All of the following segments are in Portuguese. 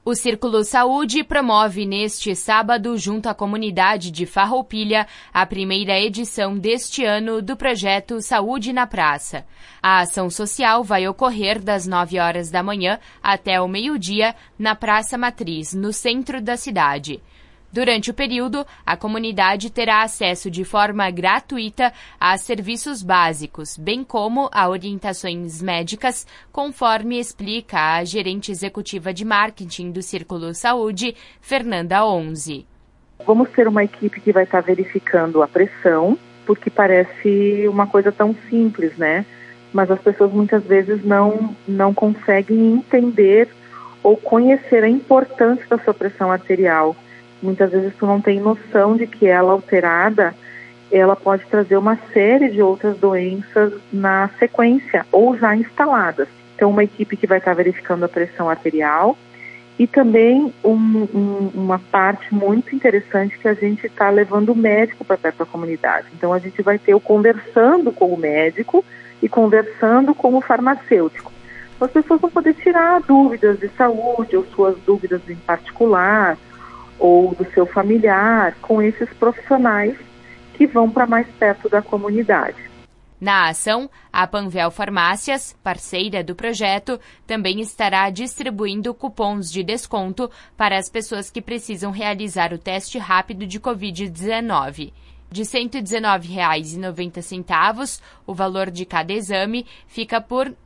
O Círculo Saúde promove neste sábado, junto à comunidade de Farroupilha, a primeira edição deste ano do projeto Saúde na Praça. A ação social vai ocorrer das 9 horas da manhã até o meio-dia na Praça Matriz, no centro da cidade. Durante o período, a comunidade terá acesso de forma gratuita a serviços básicos, bem como a orientações médicas, conforme explica a gerente executiva de marketing do Círculo Saúde, Fernanda Onze. Vamos ter uma equipe que vai estar verificando a pressão, porque parece uma coisa tão simples, né? Mas as pessoas muitas vezes não conseguem entender ou conhecer a importância da sua pressão arterial. Muitas vezes tu não tem noção de que ela alterada, ela pode trazer uma série de outras doenças na sequência ou já instaladas. Então, uma equipe que vai estar verificando a pressão arterial e também uma parte muito interessante que a gente está levando o médico para perto da comunidade. Então, a gente vai ter o conversando com o médico e conversando com o farmacêutico. As pessoas vão poder tirar dúvidas de saúde ou suas dúvidas em particular, ou do seu familiar, com esses profissionais que vão para mais perto da comunidade. Na ação, a Panvel Farmácias, parceira do projeto, também estará distribuindo cupons de desconto para as pessoas que precisam realizar o teste rápido de Covid-19. De R$ 119,90, o valor de cada exame fica por R$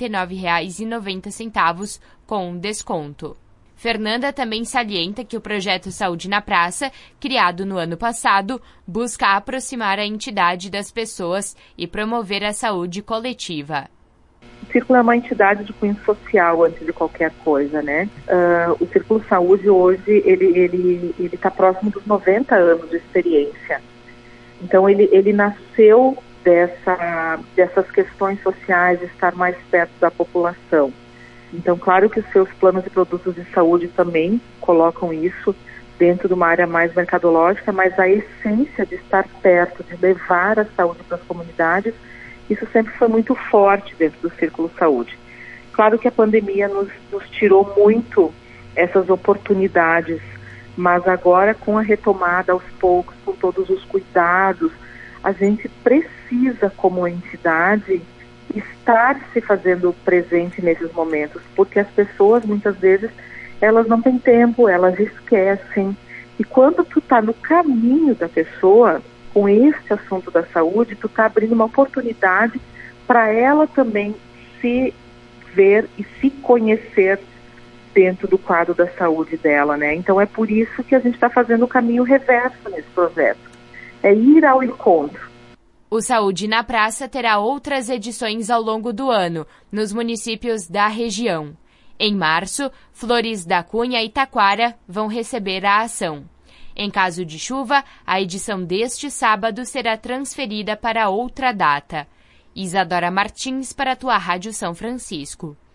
99,90 com desconto. Fernanda também salienta que o projeto Saúde na Praça, criado no ano passado, busca aproximar a entidade das pessoas e promover a saúde coletiva. O Círculo é uma entidade de cunho social antes de qualquer coisa, né? O Círculo Saúde hoje, ele está próximo dos 90 anos de experiência. Então, ele nasceu dessas questões sociais, de estar mais perto da população. Então, claro que os seus planos e produtos de saúde também colocam isso dentro de uma área mais mercadológica, mas a essência de estar perto, de levar a saúde para as comunidades, isso sempre foi muito forte dentro do Círculo Saúde. Claro que a pandemia nos tirou muito essas oportunidades, mas agora com a retomada aos poucos, com todos os cuidados, a gente precisa, como entidade, estar se fazendo presente nesses momentos, porque as pessoas muitas vezes elas não têm tempo, elas esquecem, e quando tu está no caminho da pessoa com esse assunto da saúde, tu está abrindo uma oportunidade para ela também se ver e se conhecer dentro do quadro da saúde dela, né? Então é por isso que a gente está fazendo o caminho reverso nesse projeto, é ir ao encontro. O Saúde na Praça terá outras edições ao longo do ano, nos municípios da região. Em março, Flores da Cunha e Taquara vão receber a ação. Em caso de chuva, a edição deste sábado será transferida para outra data. Isadora Martins para a tua Rádio São Francisco.